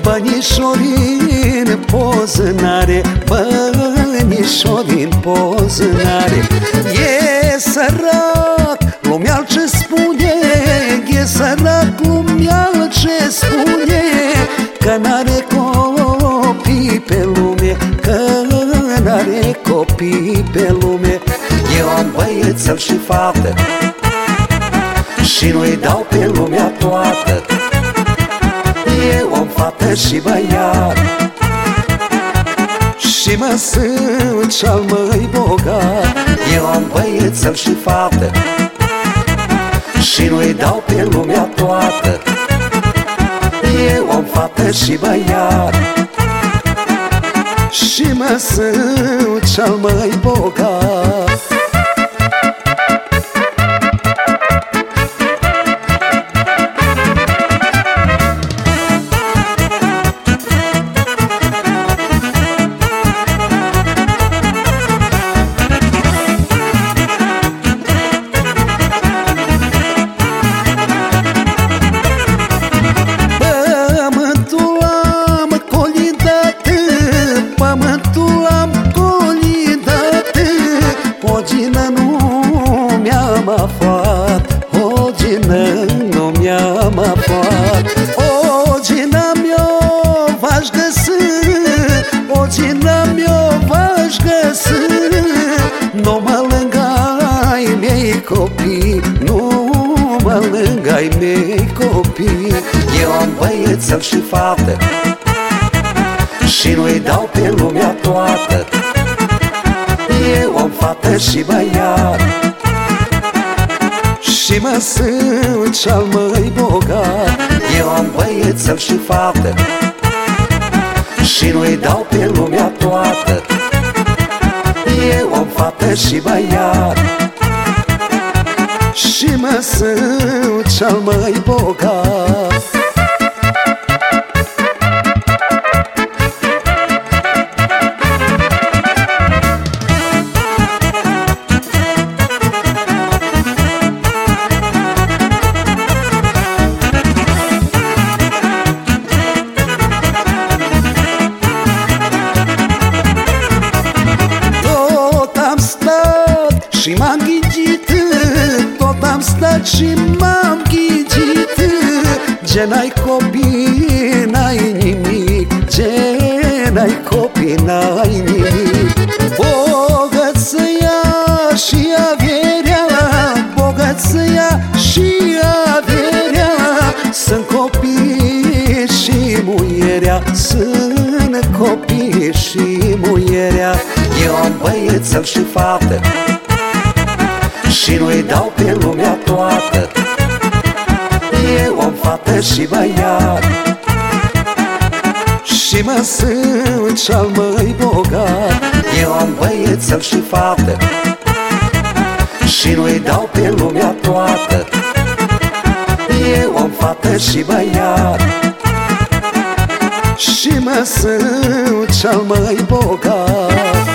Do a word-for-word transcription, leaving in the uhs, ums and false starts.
bănișorii în poză n-are, bănișorii în poză n-are. E sărac, lumea ce spune, e sărac, lumea ce spune, că n-are copii pe lume, că n-are copii pe lume. Eu am băiețel și fată și nu-i dau pe lumea toată. Eu am fată și băiat și mă sunt cel mai bogat. Eu am băiețel și fată și nu-i dau pe lumea toată. Eu am fată și băiat și mă sunt cel mai bogat. O gină nu mi-am aflat, o gină mi-o v-aș găsi, o gină mi-o v-aș găsi. Nu mă lângă-ai mei copii, nu mă lângă-ai mei copii. Eu am băiețel și fată și nu-i dau pe lumea toată. Eu am fată și băiat și mă sunt cel mai bogat. Eu am băiețel și fată și nu-i dau pe lumea toată. Eu am fată și băiat și mă sunt cel mai bogat. Și m-am ghicit, tot am stat și m-am ghicit. Ce n-ai copii, n-ai nimic, ce n-ai copii, n-ai nimic. Bogăția și averea, bogăția și averea, sunt copii și muierea, sunt copii și muierea. Eu am băiețel și fată și nu-i dau pe lumea toată. Eu am fată și băiat și mă sunt cel mai bogat. Eu am băiețel și fată și nu-i dau pe lumea toată. Eu am fată și băiat și mă sunt cel mai bogat.